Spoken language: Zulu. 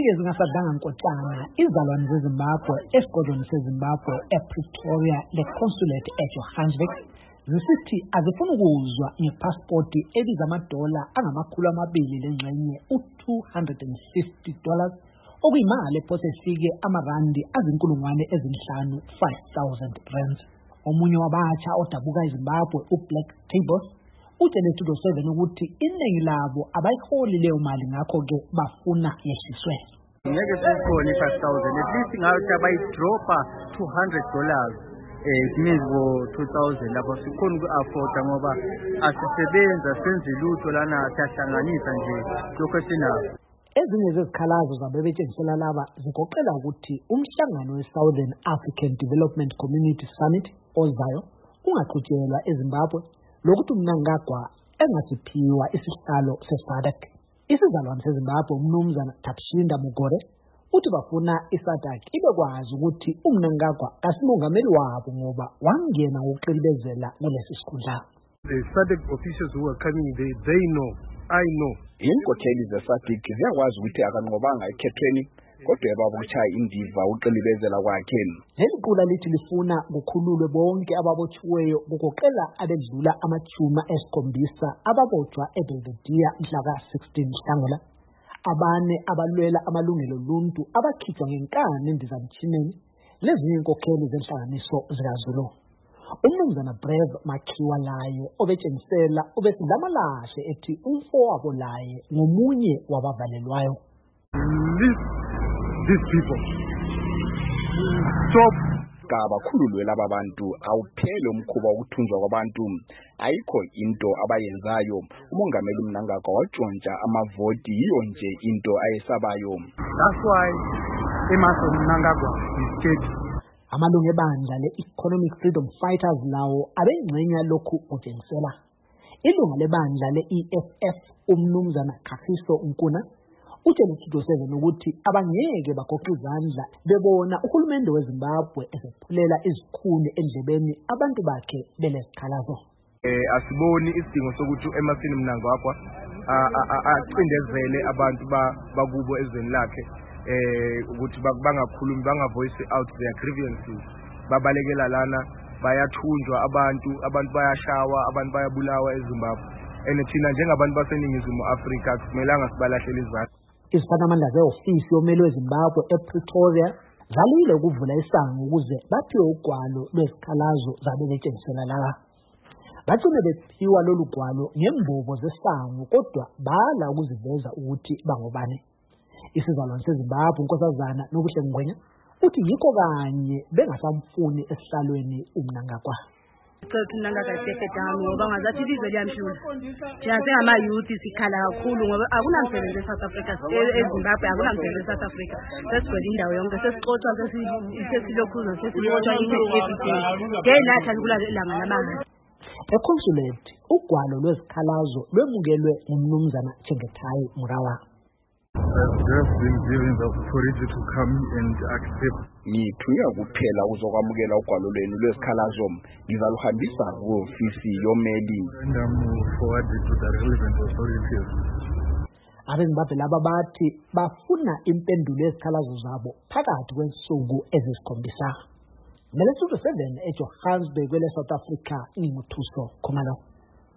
ezingasadlanga nkotshana izalwane zeZimbabwe esigodlweni seZimbabwe ePretoria leconsulate eJohannesburg zisithi azifuna ukuzwa ngepasipoti ebiza $250 $250 okuyimali ephose ifike amarandi azinkulungwane ezinhlanu 5,000 rands. Omunye wabatsha odabuka eZimbabwe uBlack Tables utshele Studio 7 ukuthi iningi labo abayiholi leyo mali ngakho-ke bafuna yehliswe. Ngeke sikhona i-5,000 at least ngathi abayidropa $200. It means $2,000 lapho sikhona uku-afforda ngoba asisebenza senze lutho lana siyahlanganisa nje lokho esinako. Ezinye zezikhalazo zabebetshengisela laba zigoqela ukuthi umhlangano we-Southern African Development Community Summit ozayo ungaqhutshelwa eZimbabwe lokuthi uMnangagwa engasiphiwa isihlalo se-SADC. Isizalwane seZimbabwe uMnumzana Thabishinda Mugore uthi bafuna i-SADC ibekwazi ukuthi uMnangagwa kasimongameli wabo ngoba wangena ngokuqilibezela kulesi sikhundla. The SADC officials who are coming, they know, I know. Inkokheli ze-SADC ziyakwazi ukuthi akanqobanga ekhethweni kodwa ebabutsha indiva uqilibezela kwakhe. Leli qula lithi lifuna kukhululwe bonke ababotshiweyo kugoqela abedlula ama-70 ababotshwa eBelvedere mhla ka-16 Nhlangula, abane abalwela amalungelo oluntu abakhitshwa ngenkani endizamtshineni, lezinye inkokheli zenhlanganiso zikaZulu. UMnumzana Brave Makhiwa laye obetshengisela ubesidlamalahle ethi umfowabo laye ngomunye wabavalelwayo. These people stop kabakhululwe laba bantu awuphele umkhuba wokuthunjwa kwabantu. Ayikho into abayenzayo. Umongameli Mnangagwa watshontsha amavoti yiyo nje into ayesabayo. That's why Emmerson Mnangagwa is scared. Amalungu ebandla le-Economic Freedom Fighters lawo abengxenye lokhu kutshengisela. Ilunga lebandla le-EFF uMnumzana Kagiso Nkuna utshele Studio 7 ukuthi abangeke bagoqa izandla bebona uhulumende weZimbabwe esephulela izikhuni endlebeni abantu bakhe belesikhalazo. Asiboni isidingo sokuthi uEmmerson Mnangagwa acindezele abantu bakubo ezweni lakhe ukuthi bangakhulumi bangavoice out their grievances. Babalekela lana bayathunjwa abantu bayashawa, abantu bayabulawa eZimbabwe. Thina njengabantu baseNingizimu Afrika kumelanga sibalahlele izandla. Iziphathamandla ze-ofisi yomeli weZimbabwe ePretoria zalile ukuvula isango ukuze baphiwe ugwalo lwezikhalazo zabebetshengisela laba. Bagcine bephiwa lolu gwalo ngembobo zesango kodwa bala ukuziveza ukuthi bangobani. Isizalwane seZimbabwe uNkosazana Nobuhle Ngwenya uthi yikho kanye bengasamfuni esihlalweni uMnangagwa. Mnangagwa sekhetami ngoba ngazathi ilizwe liyamhlula. Njengama-youth sikhala kakhulu ngoba akunamsebenzi eSouth Africa, eZimbabwe akunamsebenzi eSouth Africa. Sesigcwele indawo yonke, sesixoxa sesilokhuza sesibotshwa ngeke nathi kulelanga namanga. Econsulate ugwalo lwezikhalazo lwemukelwe nguMnumzana Chengethayi Murawa. Just been given the authority to come and accept. Ngithunywa kuphela uzokwamukela ugwalo lwenu lwezikhalazo. Ngizaluhambisa ku-ofisi yomeli. And I'm forwarded to the relevant authorities. AbeZimbabwe laba bathi bafuna impendulo yezikhalazo zabo phakathi kwensuku eziyisi-7. Mele Studio 7 eJohannesburg kwele South Africa inguthuso Khumalo.